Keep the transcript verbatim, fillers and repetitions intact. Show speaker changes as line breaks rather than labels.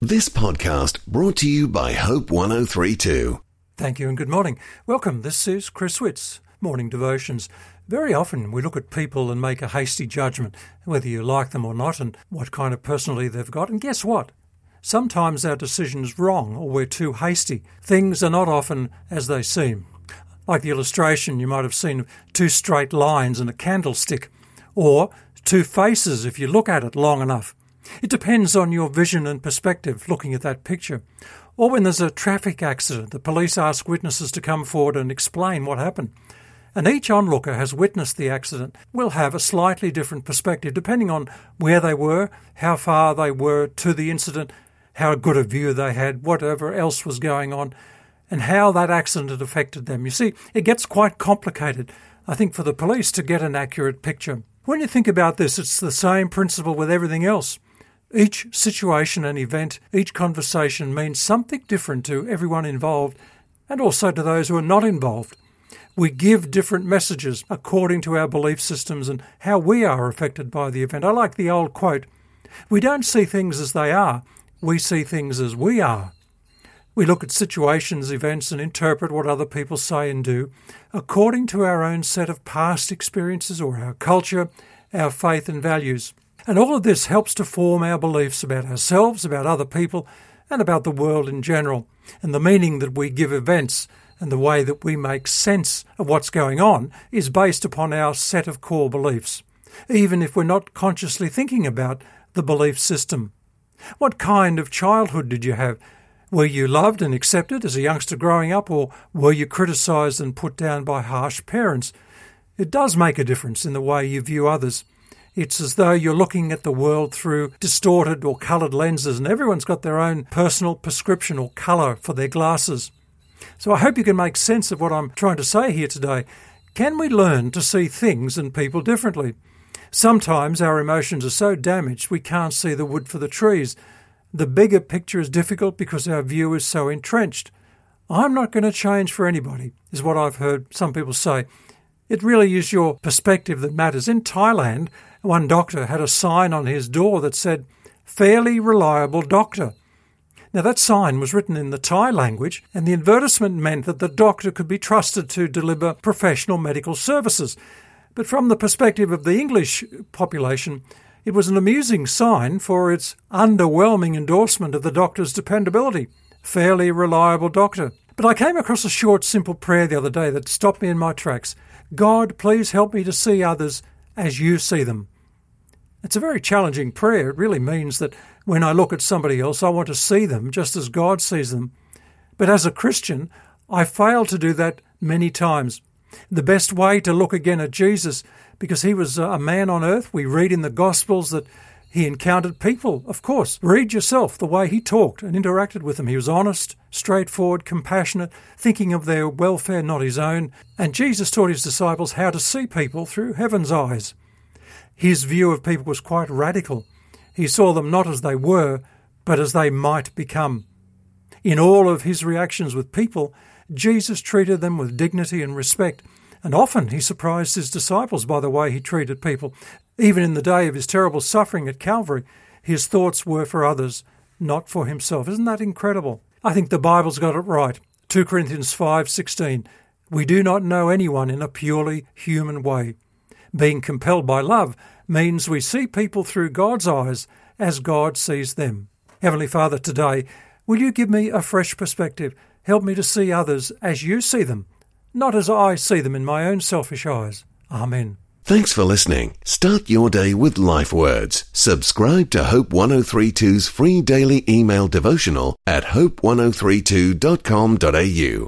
This podcast brought to you by Hope one oh three two.
Thank you and good morning. Welcome. This is Chris Witts, Morning Devotions. Very often we look at people and make a hasty judgment, whether you like them or not and what kind of personality they've got. And guess what? Sometimes our decision is wrong or we're too hasty. Things are not often as they seem. Like the illustration you might have seen, two straight lines and a candlestick, or two faces if you look at it long enough. It depends on your vision and perspective looking at that picture. Or when there's a traffic accident, the police ask witnesses to come forward and explain what happened. And each onlooker has witnessed the accident will have a slightly different perspective depending on where they were, how far they were to the incident, how good a view they had, whatever else was going on, and how that accident had affected them. You see, it gets quite complicated, I think, for the police to get an accurate picture. When you think about this, it's the same principle with everything else. Each situation and event, each conversation means something different to everyone involved and also to those who are not involved. We give different messages according to our belief systems and how we are affected by the event. I like the old quote, "We don't see things as they are, we see things as we are." We look at situations, events, and interpret what other people say and do according to our own set of past experiences or our culture, our faith and values. And all of this helps to form our beliefs about ourselves, about other people, and about the world in general. And the meaning that we give events and the way that we make sense of what's going on is based upon our set of core beliefs, even if we're not consciously thinking about the belief system. What kind of childhood did you have? Were you loved and accepted as a youngster growing up, or were you criticised and put down by harsh parents? It does make a difference in the way you view others. It's as though you're looking at the world through distorted or coloured lenses, and everyone's got their own personal prescription or colour for their glasses. So I hope you can make sense of what I'm trying to say here today. Can we learn to see things and people differently? Sometimes our emotions are so damaged we can't see the wood for the trees. The bigger picture is difficult because our view is so entrenched. I'm not going to change for anybody, is what I've heard some people say. It really is your perspective that matters. In Thailand, one doctor had a sign on his door that said, "Fairly reliable doctor." Now that sign was written in the Thai language, and the advertisement meant that the doctor could be trusted to deliver professional medical services. But from the perspective of the English population, it was an amusing sign for its underwhelming endorsement of the doctor's dependability. Fairly reliable doctor. But I came across a short, simple prayer the other day that stopped me in my tracks. God, please help me to see others as you see them. It's a very challenging prayer. It really means that when I look at somebody else, I want to see them just as God sees them. But as a Christian, I fail to do that many times. The best way to look again at Jesus, because he was a man on earth. We read in the Gospels that he encountered people, of course. Read yourself the way he talked and interacted with them. He was honest, straightforward, compassionate, thinking of their welfare, not his own. And Jesus taught his disciples how to see people through heaven's eyes. His view of people was quite radical. He saw them not as they were, but as they might become. In all of his reactions with people, Jesus treated them with dignity and respect, and often he surprised his disciples by the way he treated people. Even in the day of his terrible suffering at Calvary, his thoughts were for others, not for himself. Isn't that incredible? I think the Bible's got it right. Second Corinthians five sixteen, we do not know anyone in a purely human way. Being compelled by love means we see people through God's eyes as God sees them. Heavenly Father, today, will you give me a fresh perspective? Help me to see others as you see them, not as I see them in my own selfish eyes. Amen.
Thanks for listening. Start your day with Life Words. Subscribe to Hope one oh three two's free daily email devotional at hope one oh three two dot com dot a u.